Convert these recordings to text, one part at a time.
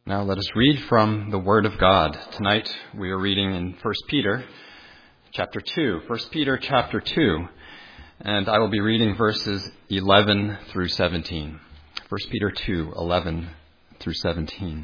Now let us read from the Word of God. Tonight we are reading in 1 Peter chapter 2. 1 Peter chapter 2. And I will be reading verses 11 through 17. 1 Peter 2, 11 through 17.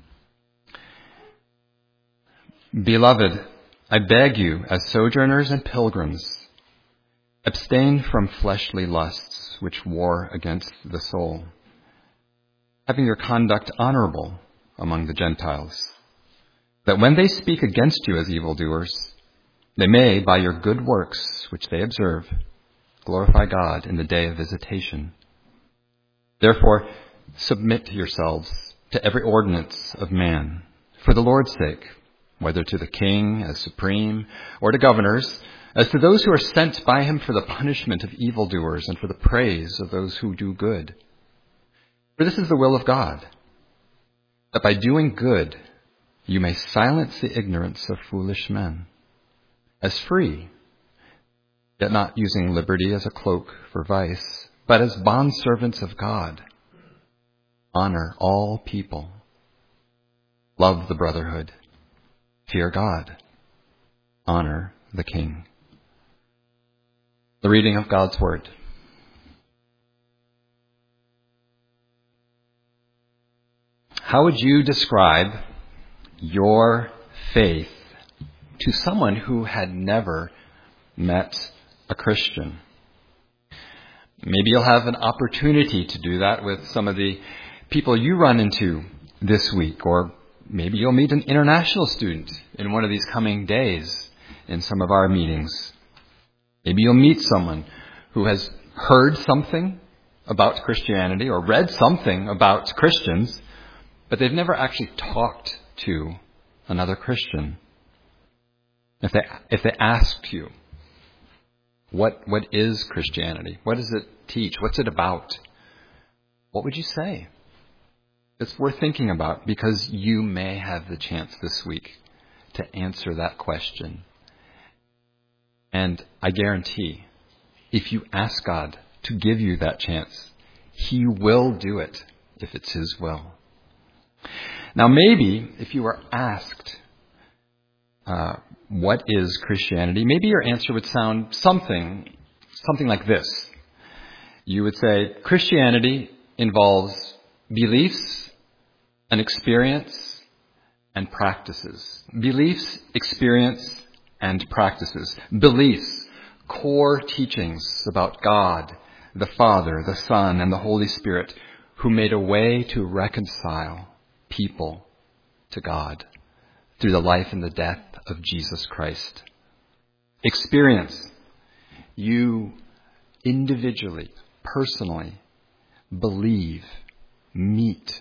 Beloved, I beg you, as sojourners and pilgrims, abstain from fleshly lusts which war against the soul, having your conduct honorable among the Gentiles, that when they speak against you as evildoers, they may, by your good works which they observe, glorify God in the day of visitation. Therefore, submit yourselves to every ordinance of man, for the Lord's sake, whether to the king as supreme, or to governors, as to those who are sent by him for the punishment of evildoers and for the praise of those who do good. For this is the will of God, that by doing good you may silence the ignorance of foolish men. As free, yet not using liberty as a cloak for vice, but as bondservants of God. Honor all people. Love the brotherhood. Fear God. Honor the king. The reading of God's word. How would you describe your faith to someone who had never met a Christian? Maybe you'll have an opportunity to do that with some of the people you run into this week, or maybe you'll meet an international student in one of these coming days in some of our meetings. Maybe you'll meet someone who has heard something about Christianity or read something about Christians, but they've never actually talked to another Christian. If they asked you, what is Christianity? What does it teach? What's it about? What would you say? It's worth thinking about, because you may have the chance this week to answer that question. And I guarantee, if you ask God to give you that chance, He will do it if it's His will. Now, maybe if you were asked, what is Christianity? Maybe your answer would sound something like this. You would say, Christianity involves beliefs, an experience, and practices. Beliefs, experience, and practices. Beliefs, core teachings about God, the Father, the Son, and the Holy Spirit, who made a way to reconcile people to God through the life and the death of Jesus Christ. Experience. You individually, personally, believe, meet,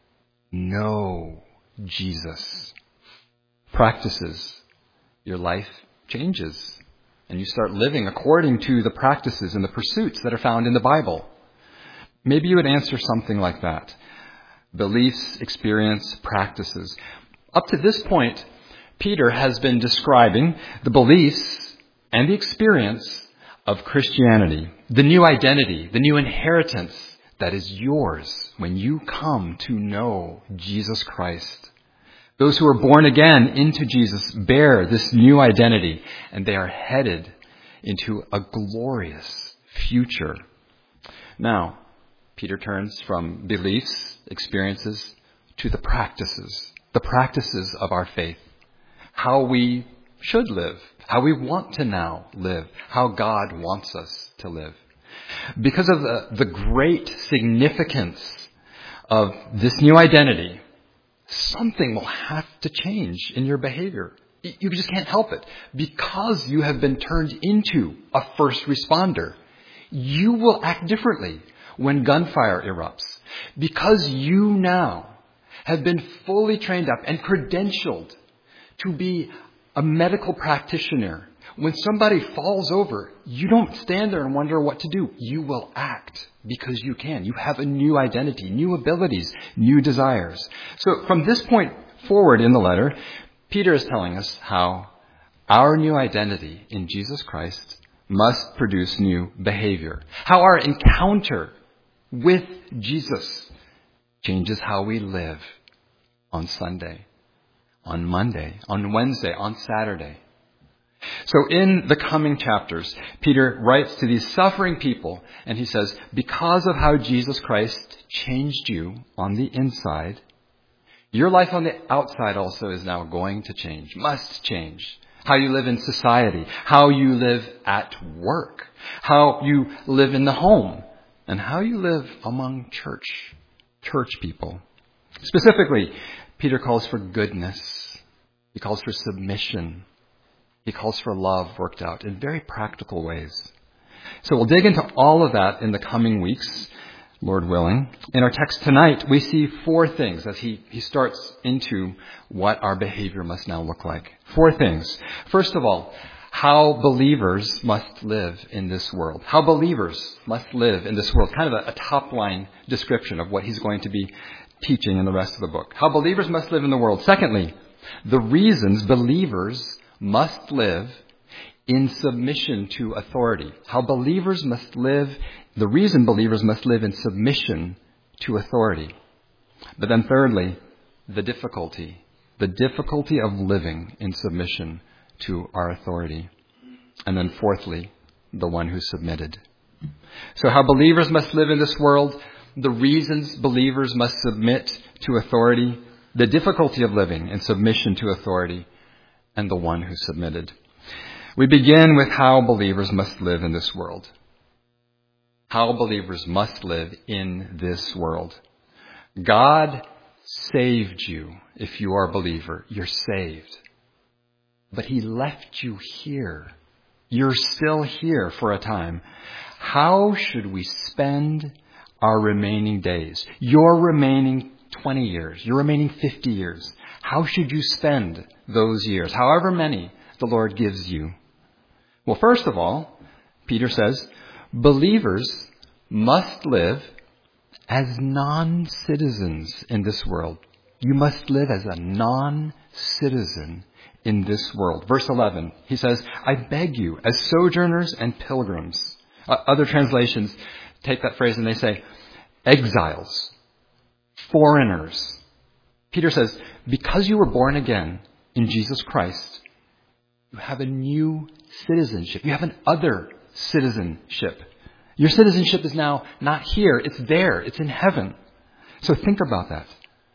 know Jesus. Practices. Your life changes, and you start living according to the practices and the pursuits that are found in the Bible. Maybe you would answer something like that. Beliefs, experience, practices. Up to this point, Peter has been describing the beliefs and the experience of Christianity, the new identity, the new inheritance that is yours when you come to know Jesus Christ. Those who are born again into Jesus bear this new identity, and they are headed into a glorious future. Now, Peter turns from beliefs, experiences, to the practices of our faith. How we should live, how we want to now live, how God wants us to live. Because of the great significance of this new identity, something will have to change in your behavior. You just can't help it. Because you have been turned into a first responder, you will act differently when gunfire erupts. Because you now have been fully trained up and credentialed to be a medical practitioner. When somebody falls over, you don't stand there and wonder what to do. You will act because you can. You have a new identity, new abilities, new desires. So from this point forward in the letter, Peter is telling us how our new identity in Jesus Christ must produce new behavior. How our encounter with Jesus changes how we live on Sunday, on Monday, on Wednesday, on Saturday. So in the coming chapters, Peter writes to these suffering people, and he says, because of how Jesus Christ changed you on the inside, your life on the outside also is now going to change, must change. How you live in society, how you live at work, how you live in the home, and how you live among church people. Specifically, Peter calls for goodness. He calls for submission. He calls for love worked out in very practical ways. So we'll dig into all of that in the coming weeks, Lord willing. In our text tonight, we see 4 things as he starts into what our behavior must now look like. 4 things. First of all, how believers must live in this world. How believers must live in this world. Kind of a top-line description of what he's going to be teaching in the rest of the book. How believers must live in the world. Secondly, the reasons believers must live in submission to authority. How believers must live, the reason believers must live in submission to authority. But then thirdly, the difficulty of living in submission to our authority. And then fourthly, the one who submitted. So how believers must live in this world, the reasons believers must submit to authority, the difficulty of living in submission to authority, and the one who submitted. We begin with how believers must live in this world. How believers must live in this world. God saved you. If you are a believer, you're saved. But He left you here. You're still here for a time. How should we spend our remaining days? Your remaining 20 years, your remaining 50 years. How should you spend those years, however many the Lord gives you? Well, first of all, Peter says, believers must live as non-citizens in this world. You must live as a non-citizen in this world. Verse 11, he says, I beg you, as sojourners and pilgrims. Other translations take that phrase and they say, exiles, foreigners. Peter says, because you were born again in Jesus Christ, you have a new citizenship. You have an other citizenship. Your citizenship is now not here. It's there. It's in heaven. So think about that.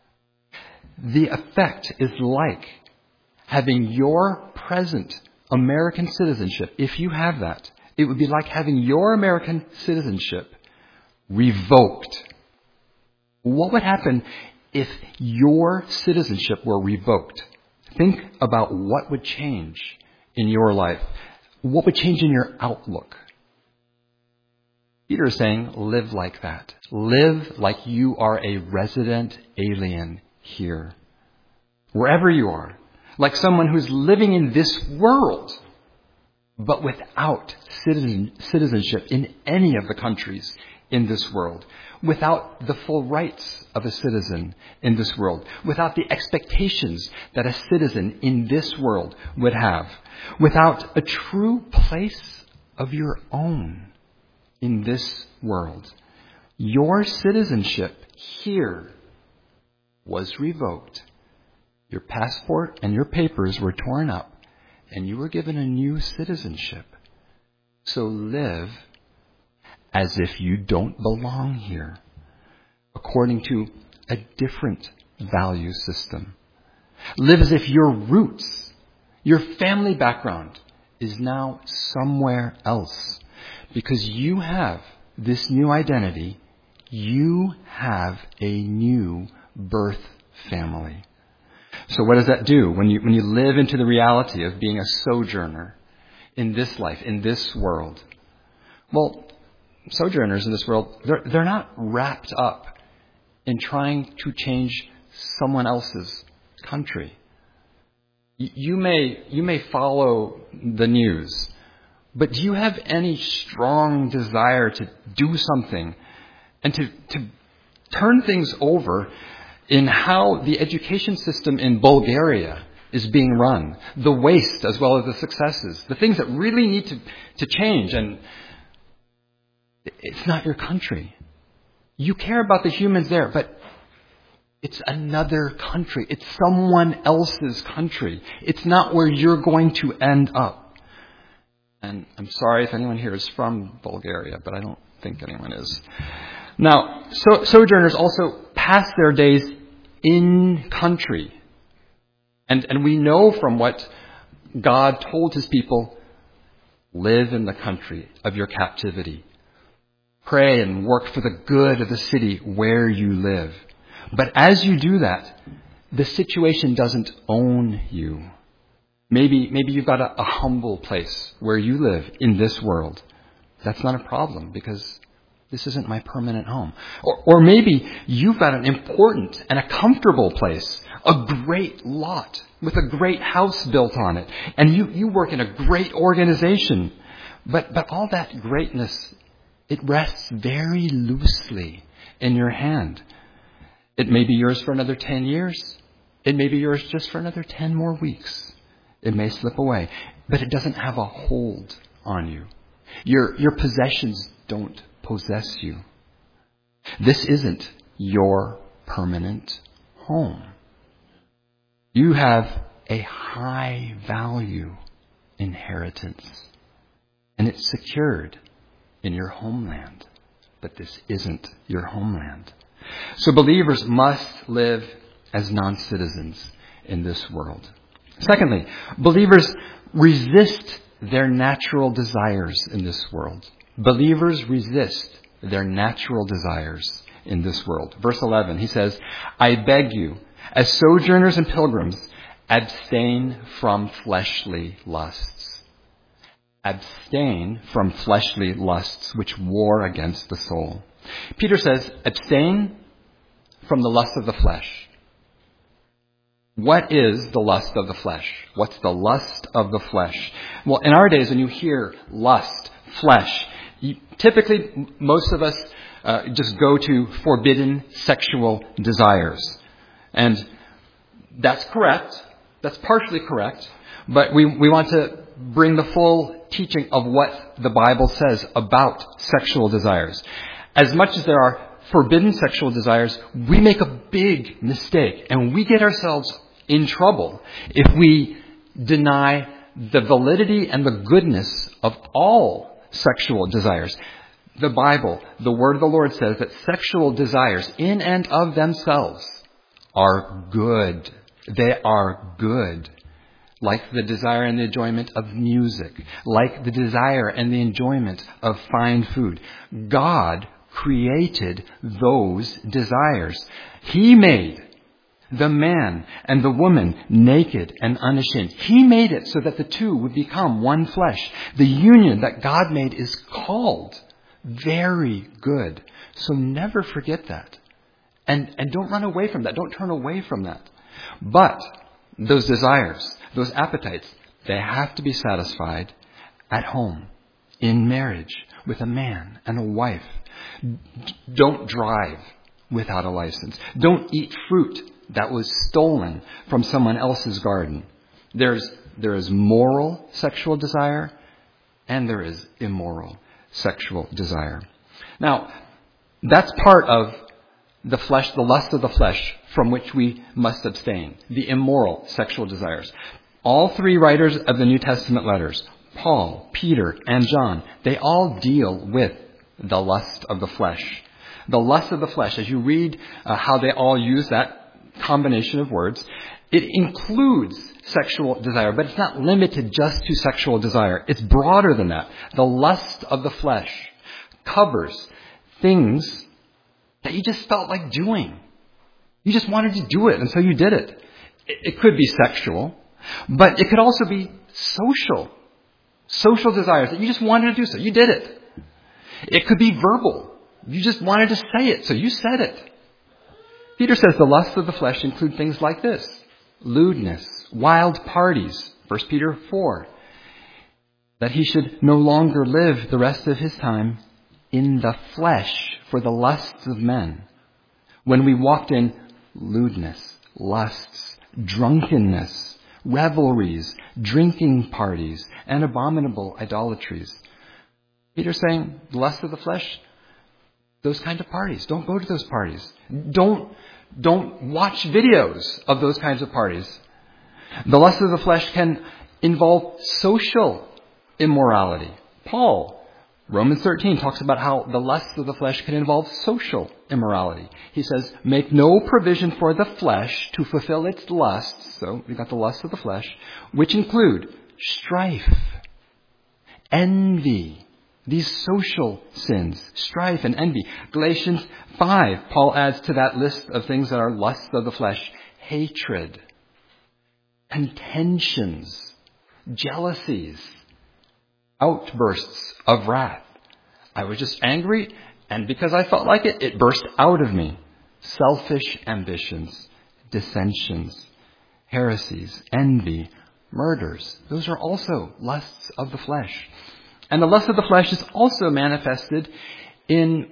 The effect is like having your present American citizenship. If you have that, it would be like having your American citizenship revoked. What would happen if your citizenship were revoked? Think about what would change in your life. What would change in your outlook? Peter is saying, live like that. Live like you are a resident alien here. Wherever you are. Like someone who's living in this world, but without citizenship in any of the countries in this world. Without the full rights of a citizen in this world. Without the expectations that a citizen in this world would have. Without a true place of your own in this world. Your citizenship here was revoked. Your passport and your papers were torn up, and you were given a new citizenship. So live as if you don't belong here, according to a different value system. Live as if your roots, your family background, is now somewhere else. Because you have this new identity, you have a new birth family. So what does that do when you live into the reality of being a sojourner in this life, in this world? Well, sojourners in this world, they're not wrapped up in trying to change someone else's country. You may follow the news, but do you have any strong desire to do something and to turn things over in how the education system in Bulgaria is being run, the waste as well as the successes, the things that really need to change? And it's not your country. You care about the humans there, but It's another country. It's someone else's country. It's not where you're going to end up. And I'm sorry if anyone here is from Bulgaria, but I don't think anyone is. Now, sojourners also pass their days in country. And we know from what God told his people, live in the country of your captivity. Pray and work for the good of the city where you live. But as you do that, the situation doesn't own you. Maybe you've got a humble place where you live in this world. That's not a problem because this isn't my permanent home. Or maybe you've got an important and a comfortable place, a great lot with a great house built on it. And you work in a great organization. But all that greatness, it rests very loosely in your hand. It may be yours for another 10 years. It may be yours just for another 10 more weeks. It may slip away, but it doesn't have a hold on you. Your possessions don't possess you. This isn't your permanent home. You have a high value inheritance, and it's secured in your homeland. But this isn't your homeland. So believers must live as non-citizens in this world. Secondly, believers resist their natural desires in this world. Believers resist their natural desires in this world. Verse 11, he says, I beg you, as sojourners and pilgrims, abstain from fleshly lusts. Abstain from fleshly lusts which war against the soul. Peter says, abstain from the lust of the flesh. What is the lust of the flesh? What's the lust of the flesh? Well, in our days, when you hear lust, flesh, typically most of us just go to forbidden sexual desires. And that's correct. That's partially correct. But we want to bring the full teaching of what the Bible says about sexual desires. As much as there are forbidden sexual desires, we make a big mistake and we get ourselves in trouble if we deny the validity and the goodness of all sexual desires. The Bible, the word of the Lord says that sexual desires in and of themselves are good. They are good. Like the desire and the enjoyment of music, like the desire and the enjoyment of fine food. God created those desires. He made the man and the woman naked and unashamed. He made it so that the two would become one flesh. The union that God made is called very good. So never forget that. And don't run away from that. Don't turn away from that. But those desires, those appetites, they have to be satisfied at home, in marriage, with a man and a wife. Don't drive without a license. Don't eat fruit that was stolen from someone else's garden. There is moral sexual desire and there is immoral sexual desire. Now, that's part of the flesh, the lust of the flesh from which we must abstain, the immoral sexual desires. All three writers of the New Testament letters, Paul, Peter, and John, they all deal with the lust of the flesh. The lust of the flesh, as you read how they all use that combination of words, it includes sexual desire, but it's not limited just to sexual desire. It's broader than that. The lust of the flesh covers things that you just felt like doing. You just wanted to do it, and so you did it. It could be sexual, but it could also be social desires that you just wanted to do, so you did it. It could be verbal. You just wanted to say it, so you said it. Peter says the lusts of the flesh include things like this: lewdness, wild parties, 1 Peter 4, that he should no longer live the rest of his time in the flesh for the lusts of men. When we walked in lewdness, lusts, drunkenness, revelries, drinking parties, and abominable idolatries. Peter's saying the lust of the flesh, those kind of parties. Don't go to those parties. Don't Don't watch videos of those kinds of parties. The lust of the flesh can involve social immorality. Paul, Romans 13, talks about how the lust of the flesh can involve social immorality. He says, make no provision for the flesh to fulfill its lusts. So we've got the lust of the flesh, which include strife, envy, these social sins, strife and envy. Galatians 5, Paul adds to that list of things that are lusts of the flesh, hatred, contentions, jealousies, outbursts of wrath. I was just angry, and because I felt like it, it burst out of me. Selfish ambitions, dissensions, heresies, envy, murders. Those are also lusts of the flesh. And the lust of the flesh is also manifested in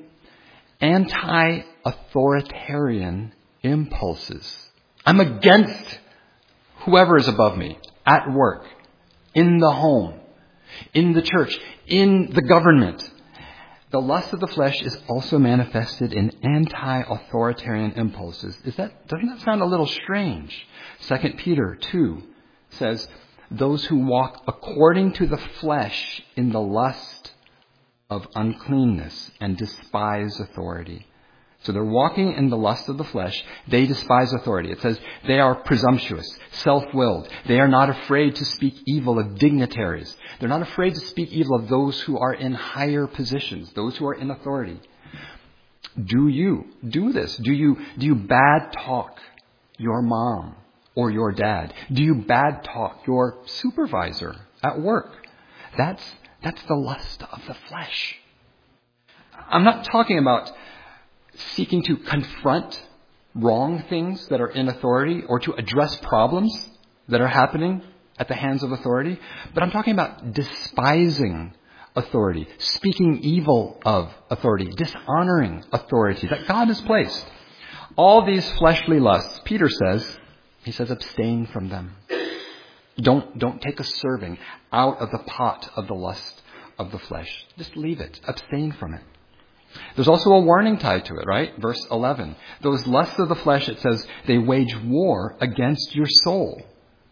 anti-authoritarian impulses. I'm against whoever is above me, at work, in the home, in the church, in the government. The lust of the flesh is also manifested in anti-authoritarian impulses. Doesn't that sound a little strange? 2 Peter 2 says, those who walk according to the flesh in the lust of uncleanness and despise authority. So they're walking in the lust of the flesh. They despise authority. It says they are presumptuous, self-willed. They are not afraid to speak evil of dignitaries. They're not afraid to speak evil of those who are in higher positions, those who are in authority. Do you do this? Do you bad talk your mom or your dad? Do you bad talk your supervisor at work? That's the lust of the flesh. I'm not talking about seeking to confront wrong things that are in authority or to address problems that are happening at the hands of authority, but I'm talking about despising authority, speaking evil of authority, dishonoring authority that God has placed. All these fleshly lusts, Peter says, he says, abstain from them. Don't take a serving out of the pot of the lust of the flesh. Just leave it. Abstain from it. There's also a warning tied to it, right? Verse 11. Those lusts of the flesh, it says, they wage war against your soul.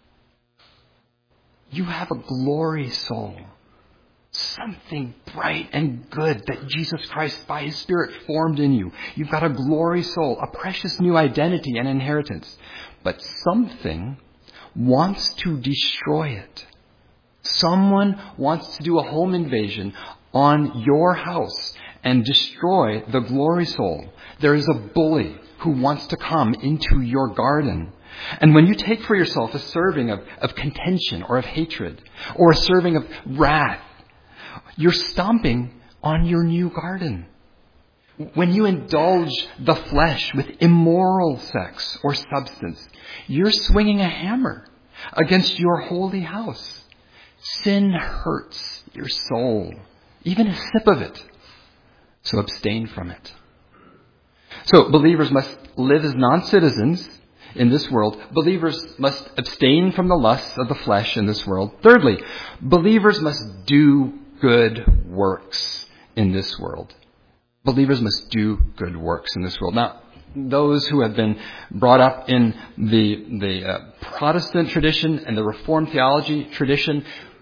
You have a glory soul. Something bright and good that Jesus Christ, by His Spirit, formed in you. You've got a glory soul, a precious new identity and inheritance. But something wants to destroy it. Someone wants to do a home invasion on your house and destroy the glory soul. There is a bully who wants to come into your garden. And when you take for yourself a serving of contention or of hatred or a serving of wrath, you're stomping on your new garden. When you indulge the flesh with immoral sex or substance, you're swinging a hammer against your holy house. Sin hurts your soul, even a sip of it. So abstain from it. So believers must live as non-citizens in this world. Believers must abstain from the lusts of the flesh in this world. Thirdly, believers must do good works in this world. Believers must do good works in this world. Now, those who have been brought up in the Protestant tradition and the Reformed theology tradition,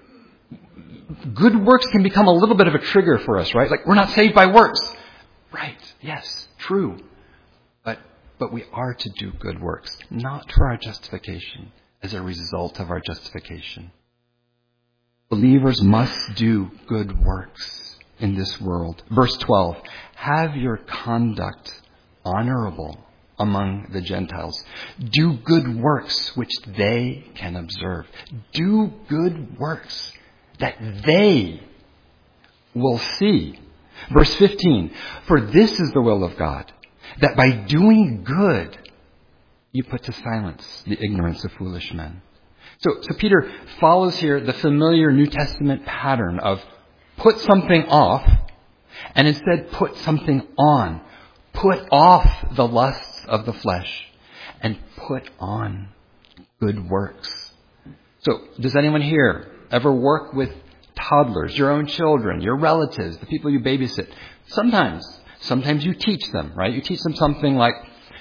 good works can become a little bit of a trigger for us, right? Like, we're not saved by works. Right, yes, true. But we are to do good works, not for our justification, as a result of our justification. Believers must do good works in this world. Verse 12, have your conduct honorable among the Gentiles. Do good works which they can observe. Do good works that they will see. Verse 15, for this is the will of God, that by doing good you put to silence the ignorance of foolish men. So Peter follows here the familiar New Testament pattern of put something off and instead put something on. Put off the lusts of the flesh and put on good works. So does anyone here ever work with toddlers, your own children, your relatives, the people you babysit? Sometimes you teach them, right? You teach them something like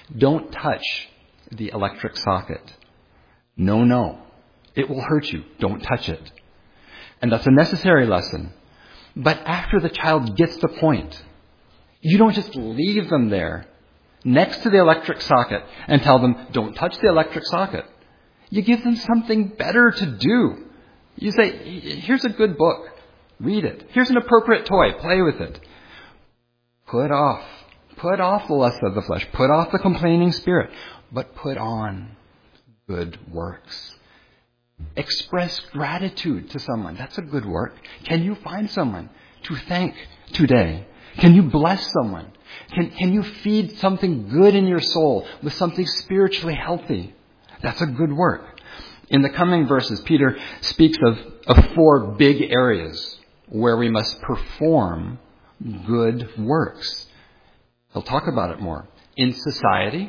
Don't touch the electric socket. No. It will hurt you. Don't touch it. And that's a necessary lesson. But after the child gets the point, you don't just leave them there next to the electric socket and tell them, don't touch the electric socket. You give them something better to do. You say, here's a good book. Read it. Here's an appropriate toy. Play with it. Put off the lust of the flesh. Put off the complaining spirit. But put on good works. Express gratitude to someone. That's a good work. Can you find someone to thank today? Can you bless someone? Can you feed something good in your soul with something spiritually healthy? That's a good work. In the coming verses, Peter speaks of 4 big areas where we must perform good works. He'll talk about it more. In society,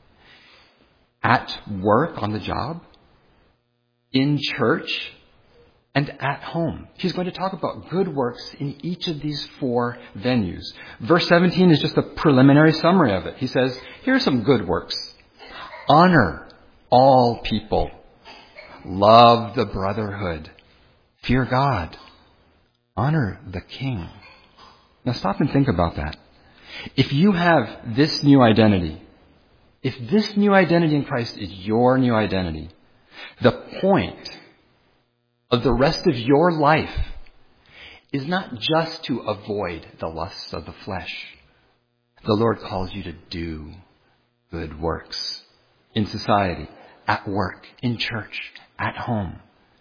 at work on the job, in church, and at home. He's going to talk about good works in each of these 4 venues. Verse 17 is just a preliminary summary of it. He says, here are some good works. Honor all people. Love the brotherhood. Fear God. Honor the king. Now stop and think about that. If you have this new identity, if this new identity in Christ is your new identity, the point of the rest of your life is not just to avoid the lusts of the flesh. The Lord calls you to do good works in society, at work, in church, at home.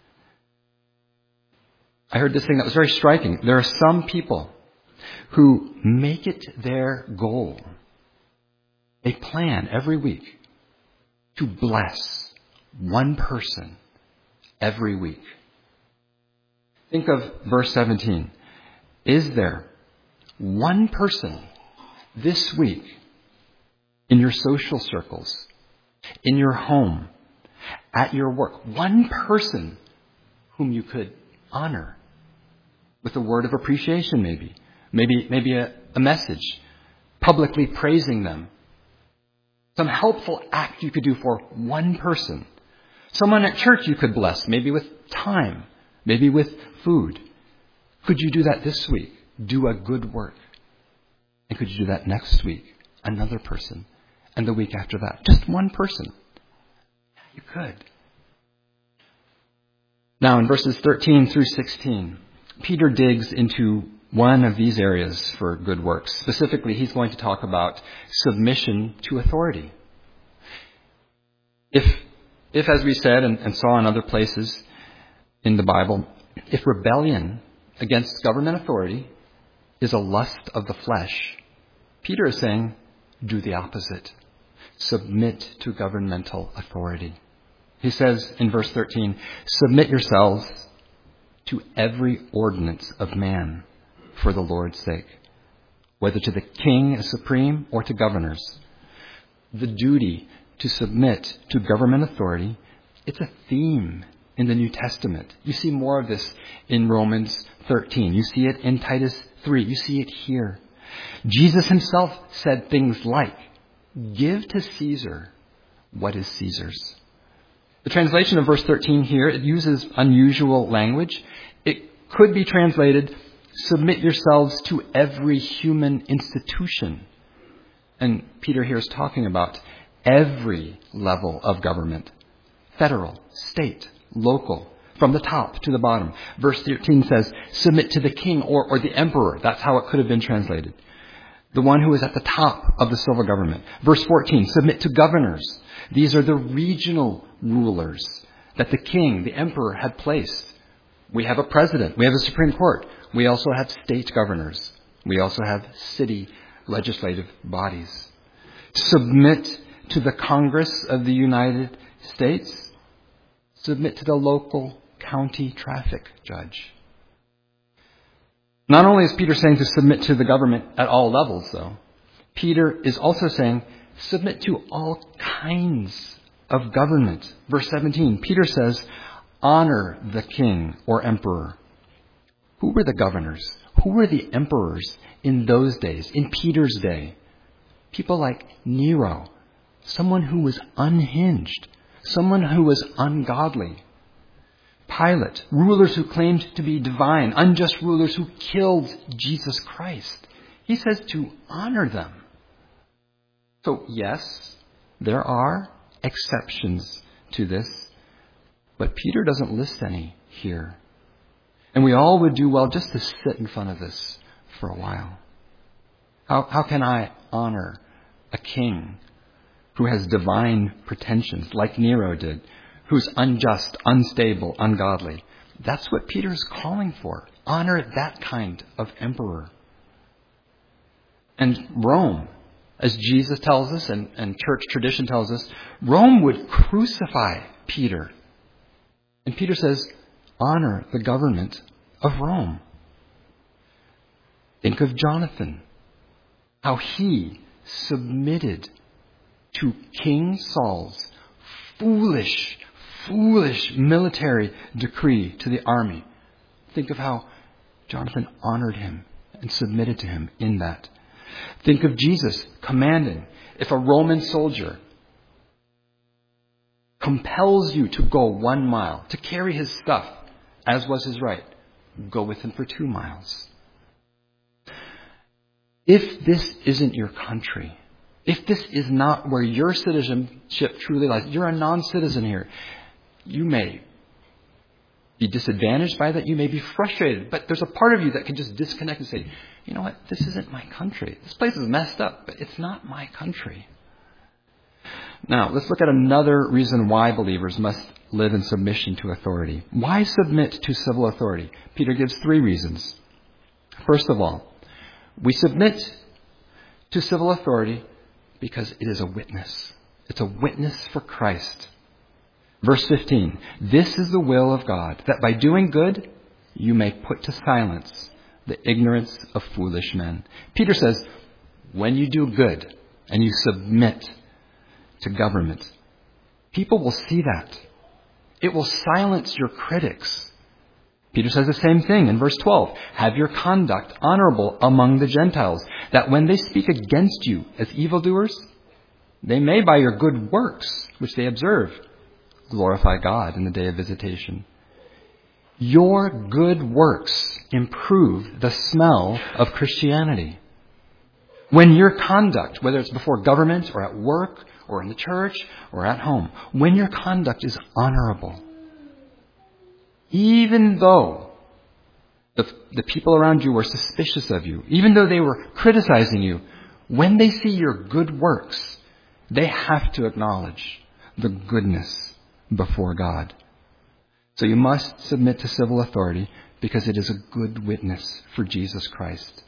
I heard this thing that was very striking. There are some people who make it their goal. They plan every week to bless one person every week. Think of verse 17. Is there one person this week in your social circles, in your home, at your work, one person whom you could honor with a word of appreciation maybe a message, publicly praising them? Some helpful act you could do for one person. Someone at church you could bless, maybe with time, maybe with food. Could you do that this week? Do a good work. And could you do that next week? Another person. And the week after that? Just one person. You could. Now in verses 13 through 16, Peter digs into one of these areas for good works. Specifically, he's going to talk about submission to authority. If as we said and saw in other places in the Bible, if rebellion against government authority is a lust of the flesh, Peter is saying, do the opposite. Submit to governmental authority. He says in verse 13, submit yourselves to every ordinance of man for the Lord's sake, whether to the king as supreme or to governors. The duty to submit to government authority, it's a theme in the New Testament. You see more of this in Romans 13. You see it in Titus 3. You see it here. Jesus himself said things like, give to Caesar what is Caesar's. The translation of verse 13 here, it uses unusual language. It could be translated, submit yourselves to every human institution. And Peter here is talking about every level of government. Federal, state, local, from the top to the bottom. Verse 13 says, submit to the king or the emperor. That's how it could have been translated. The one who is at the top of the civil government. Verse 14, submit to governors. These are the regional rulers that the king, the emperor, had placed. We have a president. We have a Supreme Court. We also have state governors. We also have city legislative bodies. Submit to the Congress of the United States. Submit to the local county traffic judge. Not only is Peter saying to submit to the government at all levels, though, Peter is also saying submit to all kinds of government. Verse 17, Peter says, honor the king or emperor. Who were the governors? Who were the emperors in those days, in Peter's day? People like Nero, someone who was unhinged, someone who was ungodly. Pilate, rulers who claimed to be divine, unjust rulers who killed Jesus Christ. He says to honor them. So yes, there are exceptions to this, but Peter doesn't list any here. And we all would do well just to sit in front of this for a while. How can I honor a king who has divine pretensions, like Nero did, who's unjust, unstable, ungodly? That's what Peter is calling for. Honor that kind of emperor. And Rome, as Jesus tells us and church tradition tells us, Rome would crucify Peter. And Peter says, honor the government of Rome. Think of Jonathan, how he submitted to King Saul's foolish military decree to the army. Think of how Jonathan honored him and submitted to him in that. Think of Jesus commanding, if a Roman soldier compels you to go 1 mile, to carry his stuff, as was his right, go with him for 2 miles. If this isn't your country, if this is not where your citizenship truly lies, you're a non-citizen here, you may be disadvantaged by that, you may be frustrated, but there's a part of you that can just disconnect and say, you know what, this isn't my country. This place is messed up, but it's not my country. Now, let's look at another reason why believers must live in submission to authority. Why submit to civil authority? Peter gives 3 reasons. First of all, we submit to civil authority because it is a witness. It's a witness for Christ. Verse 15, this is the will of God, that by doing good, you may put to silence the ignorance of foolish men. Peter says, when you do good and you submit to government, people will see that. It will silence your critics. Peter says the same thing in verse 12. Have your conduct honorable among the Gentiles, that when they speak against you as evildoers, they may by your good works, which they observe, glorify God in the day of visitation. Your good works improve the smell of Christianity. When your conduct, whether it's before government or at work or in the church or at home, when your conduct is honorable, even though the people around you were suspicious of you, even though they were criticizing you, when they see your good works, they have to acknowledge the goodness before God. So you must submit to civil authority because it is a good witness for Jesus Christ.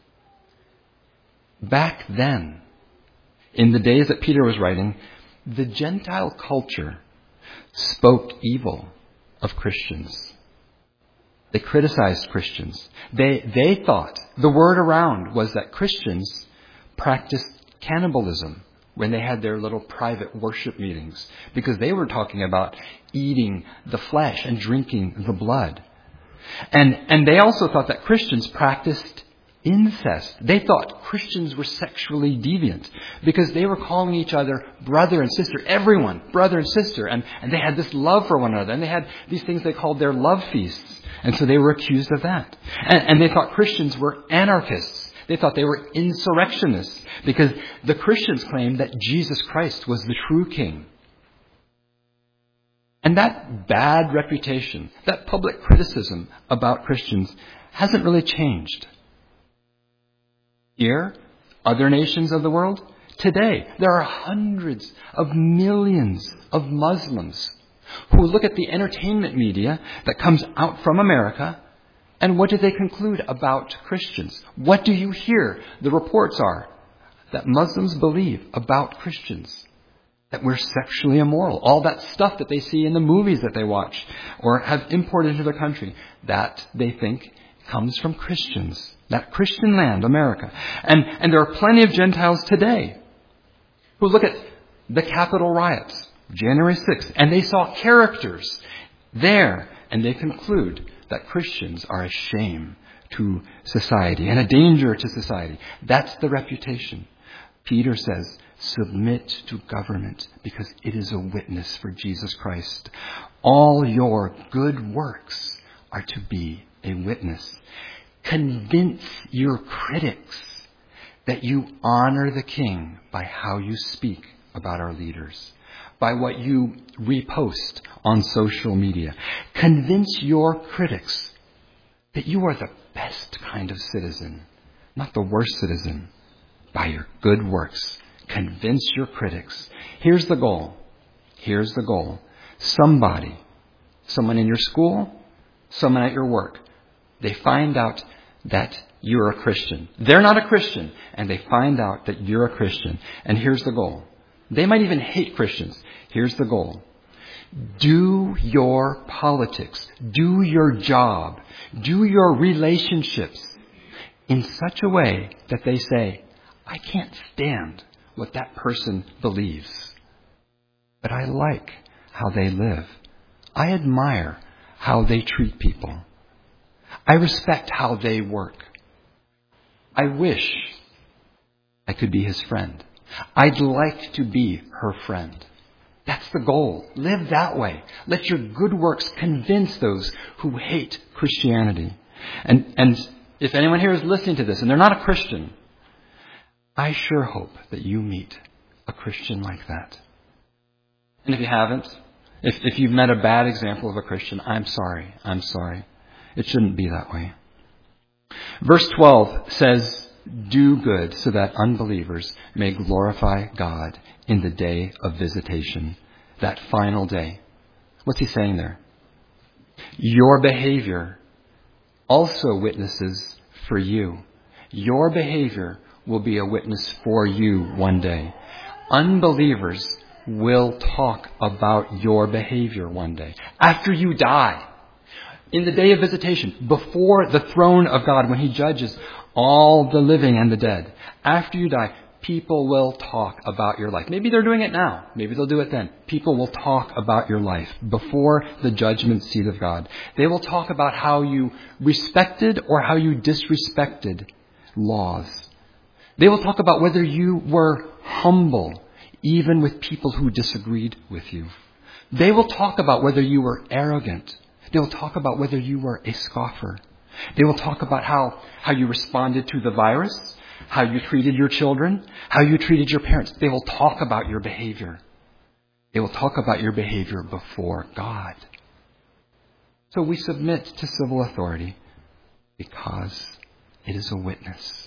Back then, in the days that Peter was writing, the Gentile culture spoke evil of Christians. They criticized Christians. They thought, the word around was that Christians practiced cannibalism when they had their little private worship meetings, because they were talking about eating the flesh and drinking the blood. And they also thought that Christians practiced incest. They thought Christians were sexually deviant because they were calling each other brother and sister, everyone, brother and sister. And they had this love for one another. And they had these things they called their love feasts. And so they were accused of that. And they thought Christians were anarchists. They thought they were insurrectionists because the Christians claimed that Jesus Christ was the true king. And that bad reputation, that public criticism about Christians hasn't really changed. Here, other nations of the world, today, there are hundreds of millions of Muslims who look at the entertainment media that comes out from America, and what do they conclude about Christians? What do you hear? The reports are that Muslims believe about Christians, that we're sexually immoral. All that stuff that they see in the movies that they watch or have imported into their country, that they think comes from Christians. That Christian land, America. And there are plenty of Gentiles today who look at the Capitol riots, January 6th, and they saw characters there, and they conclude that Christians are a shame to society and a danger to society. That's the reputation. Peter says, Submit to government because it is a witness for Jesus Christ. All your good works are to be a witness. Convince your critics that you honor the King by how you speak about our leaders, by what you repost on social media. Convince your critics that you are the best kind of citizen, not the worst citizen, by your good works. Convince your critics. Here's the goal. Here's the goal. Someone in your school, someone at your work, they find out that you're a Christian. They're not a Christian, and they find out that you're a Christian. And here's the goal. They might even hate Christians. Here's the goal. Do your politics, do your job, do your relationships in such a way that they say, I can't stand what that person believes, but I like how they live. I admire how they treat people. I respect how they work. I wish I could be his friend. I'd like to be her friend. That's the goal. Live that way. Let your good works convince those who hate Christianity. And if anyone here is listening to this and they're not a Christian, I sure hope that you meet a Christian like that. And if you haven't, if you've met a bad example of a Christian, I'm sorry. I'm sorry. It shouldn't be that way. Verse 12 says, do good so that unbelievers may glorify God in the day of visitation, that final day. What's he saying there? Your behavior also witnesses for you. Your behavior will be a witness for you one day. Unbelievers will talk about your behavior one day. After you die, in the day of visitation, before the throne of God, when he judges all the living and the dead, after you die, people will talk about your life. Maybe they're doing it now. Maybe they'll do it then. People will talk about your life before the judgment seat of God. They will talk about how you respected or how you disrespected laws. They will talk about whether you were humble, even with people who disagreed with you. They will talk about whether you were arrogant. They will talk about whether you were a scoffer. They will talk about how you responded to the virus, how you treated your children, how you treated your parents. They will talk about your behavior. They will talk about your behavior before God. So we submit to civil authority because it is a witness.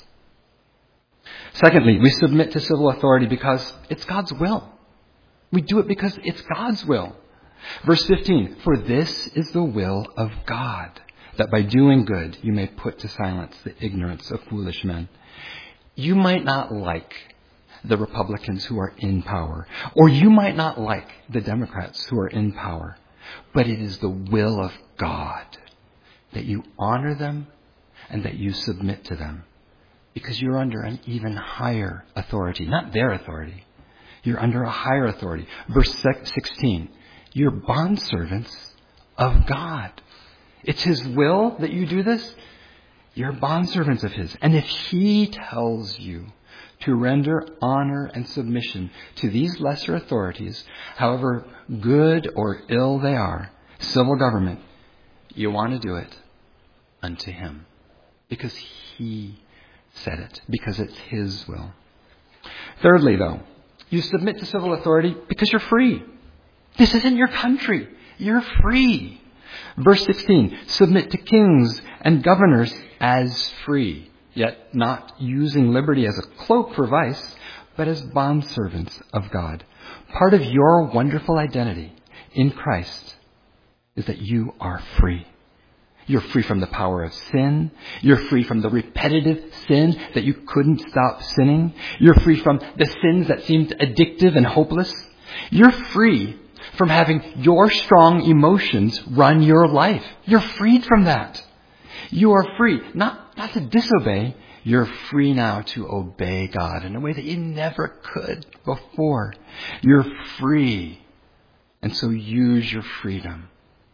Secondly, we submit to civil authority because it's God's will. We do it because it's God's will. Verse 15, for this is the will of God, that by doing good you may put to silence the ignorance of foolish men. You might not like the Republicans who are in power, or you might not like the Democrats who are in power, but it is the will of God that you honor them and that you submit to them, because you're under an even higher authority, not their authority. You're under a higher authority. Verse 16, you're bondservants of God. It's his will that you do this. You're bondservants of his. And if he tells you to render honor and submission to these lesser authorities, however good or ill they are, civil government, you want to do it unto him. Because he said it. Because it's his will. Thirdly, though, you submit to civil authority because you're free. This isn't your country. You're free. Verse 16, submit to kings and governors as free, yet not using liberty as a cloak for vice, but as bondservants of God. Part of your wonderful identity in Christ is that you are free. You're free from the power of sin. You're free from the repetitive sin that you couldn't stop sinning. You're free from the sins that seemed addictive and hopeless. You're free from having your strong emotions run your life. You're freed from that. You are free, not to disobey. You're free now to obey God in a way that you never could before. You're free. And so use your freedom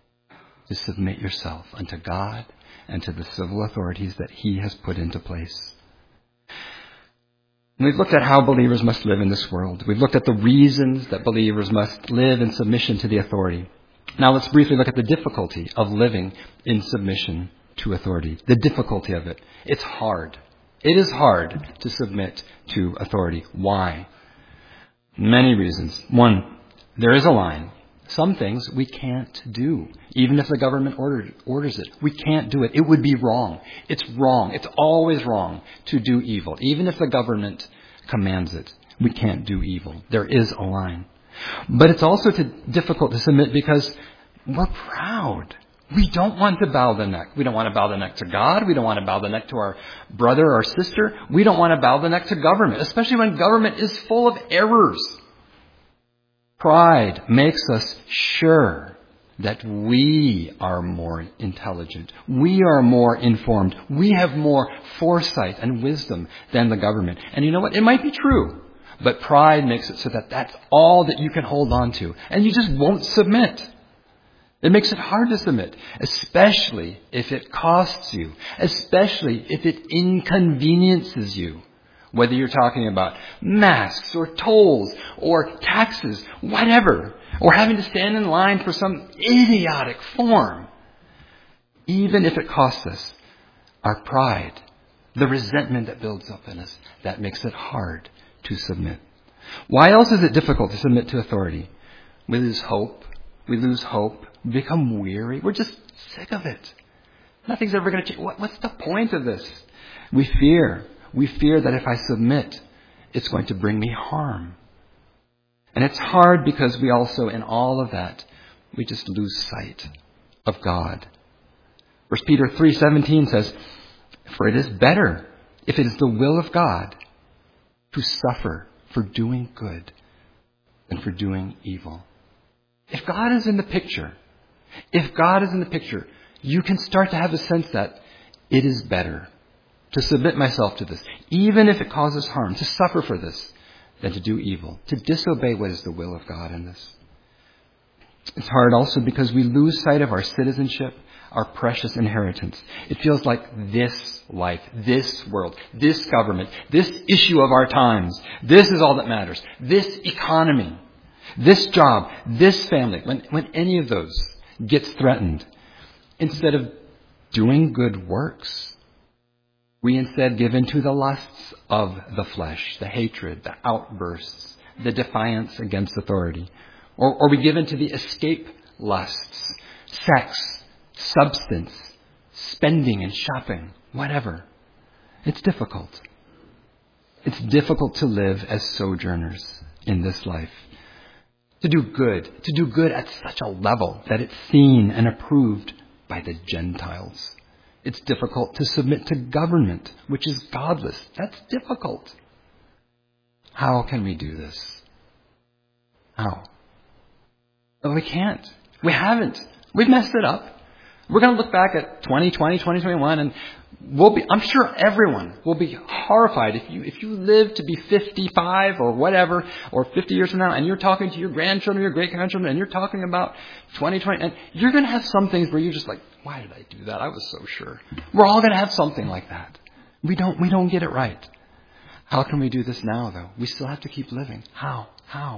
to submit yourself unto God and to the civil authorities that he has put into place. And we've looked at how believers must live in this world. We've looked at the reasons that believers must live in submission to the authority. Now let's briefly look at the difficulty of living in submission to authority. The difficulty of it. It's hard. It is hard to submit to authority. Why? Many reasons. One, there is a line. Some things we can't do. Even if the government orders it. We can't do it. It would be wrong. It's wrong. It's always wrong to do evil. Even if the government commands it. We can't do evil. There is a line. But it's also difficult to submit because we're proud. We don't want to bow the neck. We don't want to bow the neck to God. We don't want to bow the neck to our brother or sister. We don't want to bow the neck to government, especially when government is full of errors. Pride makes us sure that we are more intelligent. We are more informed. We have more foresight and wisdom than the government. And you know what? It might be true. But pride makes it so that that's all that you can hold on to. And you just won't submit. It makes it hard to submit, especially if it costs you, especially if it inconveniences you. Whether you're talking about masks or tolls or taxes, whatever, or having to stand in line for some idiotic form. Even if it costs us, our pride, the resentment that builds up in us, that makes it hard to submit. Why else is it difficult to submit to authority? We lose hope. We lose hope. We become weary. We're just sick of it. Nothing's ever going to change. What's the point of this? We fear. We fear that if I submit, it's going to bring me harm. And it's hard because we also, in all of that, we just lose sight of God. 1 Peter 3:17 says, "For it is better, if it is the will of God, to suffer for doing good than for doing evil." If God is in the picture, you can start to have a sense that it is better to submit myself to this, even if it causes harm, to suffer for this, than to do evil, to disobey what is the will of God in this. It's hard also because we lose sight of our citizenship, our precious inheritance. It feels like this life, this world, this government, this issue of our times, this is all that matters. This economy, this job, this family, when any of those gets threatened, instead of doing good works, we instead give in to the lusts of the flesh, the hatred, the outbursts, the defiance against authority. Or we give in to the escape lusts, sex, substance, spending and shopping, whatever. It's difficult. It's difficult to live as sojourners in this life. To do good at such a level that it's seen and approved by the Gentiles. It's difficult to submit to government, which is godless. That's difficult. How can we do this? How? Well, we can't. We haven't. We've messed it up. We're going to look back at 2020, 2021, and I'm sure everyone will be horrified if you live to be 55 or whatever, or 50 years from now, and you're talking to your grandchildren, your great-grandchildren, and you're talking about 2020, and you're going to have some things where you're just like, why did I do that? I was so sure. We're all going to have something like that. We don't get it right. How can we do this now, though? We still have to keep living. How?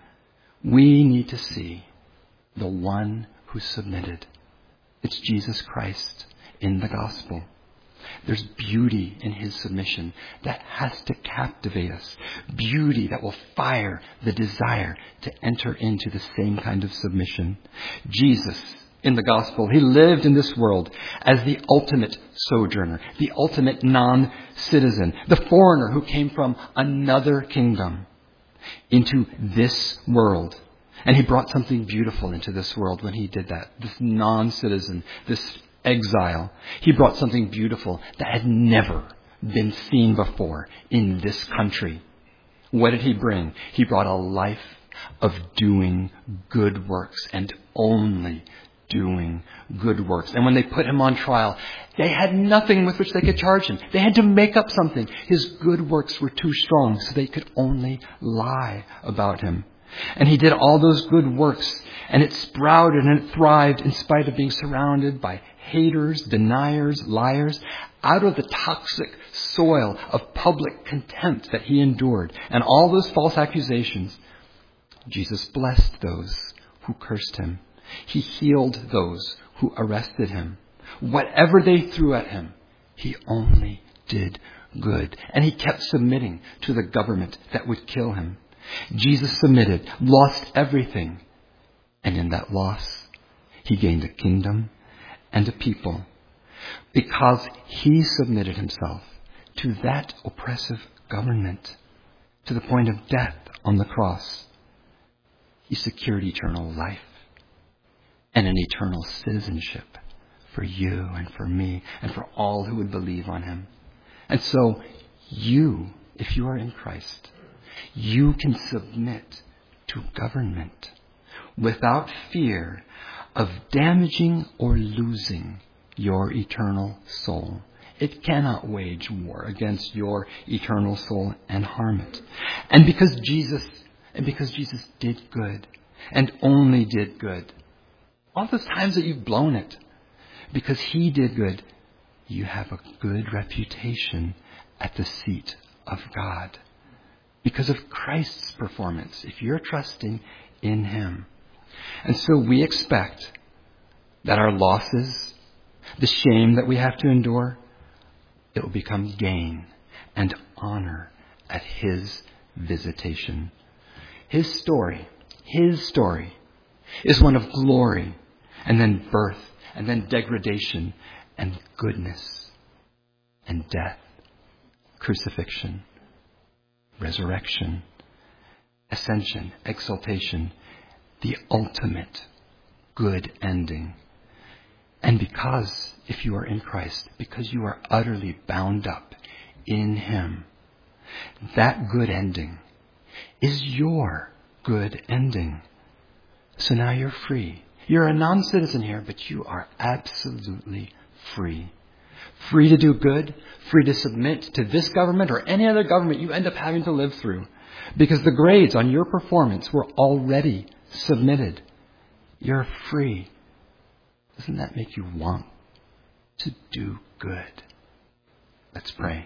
We need to see the one who submitted. It's Jesus Christ in the gospel. There's beauty in his submission that has to captivate us. Beauty that will fire the desire to enter into the same kind of submission. Jesus, in the gospel, he lived in this world as the ultimate sojourner, the ultimate non-citizen, the foreigner who came from another kingdom into this world. And he brought something beautiful into this world when he did that. This non-citizen, this exile. He brought something beautiful that had never been seen before in this country. What did he bring? He brought a life of doing good works and only doing good works. And when they put him on trial, they had nothing with which they could charge him. They had to make up something. His good works were too strong, so they could only lie about him. And he did all those good works, and it sprouted and it thrived in spite of being surrounded by haters, deniers, liars. Out of the toxic soil of public contempt that he endured and all those false accusations, Jesus blessed those who cursed him. He healed those who arrested him. Whatever they threw at him, he only did good. And he kept submitting to the government that would kill him. Jesus submitted, lost everything. And in that loss, he gained a kingdom and a people. Because he submitted himself to that oppressive government to the point of death on the cross, he secured eternal life and an eternal citizenship for you and for me and for all who would believe on him. And so you, if you are in Christ, you can submit to government without fear of damaging or losing your eternal soul. It cannot wage war against your eternal soul and harm it. And because Jesus did good and only did good, all those times that you've blown it, because he did good, you have a good reputation at the seat of God. Because of Christ's performance, if you're trusting in him. And so we expect that our losses, the shame that we have to endure, it will become gain and honor at his visitation. His story is one of glory and then birth and then degradation and goodness and death, crucifixion, resurrection, ascension, exaltation, the ultimate good ending. And because, if you are in Christ, because you are utterly bound up in him, that good ending is your good ending. So now you're free. You're a non-citizen here, but you are absolutely free. Free to do good, free to submit to this government or any other government you end up having to live through. Because the grades on your performance were already submitted. You're free. Doesn't that make you want to do good? Let's pray.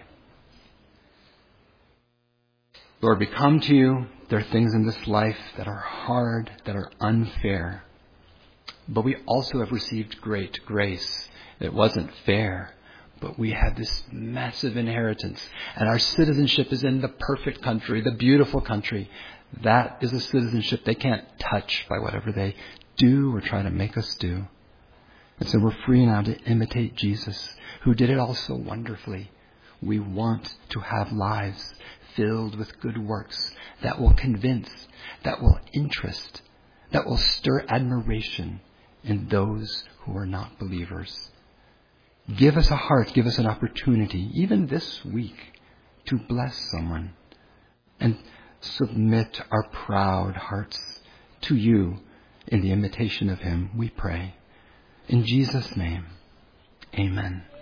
Lord, we come to you. There are things in this life that are hard, that are unfair. But we also have received great grace. It wasn't fair, but we have this massive inheritance. And our citizenship is in the perfect country, the beautiful country. That is a citizenship they can't touch by whatever they do or try to make us do. And so we're free now to imitate Jesus, who did it all so wonderfully. We want to have lives filled with good works that will convince, that will interest, that will stir admiration in those who are not believers. Give us a heart, give us an opportunity, even this week, to bless someone and submit our proud hearts to you in the imitation of him, we pray. In Jesus' name, amen.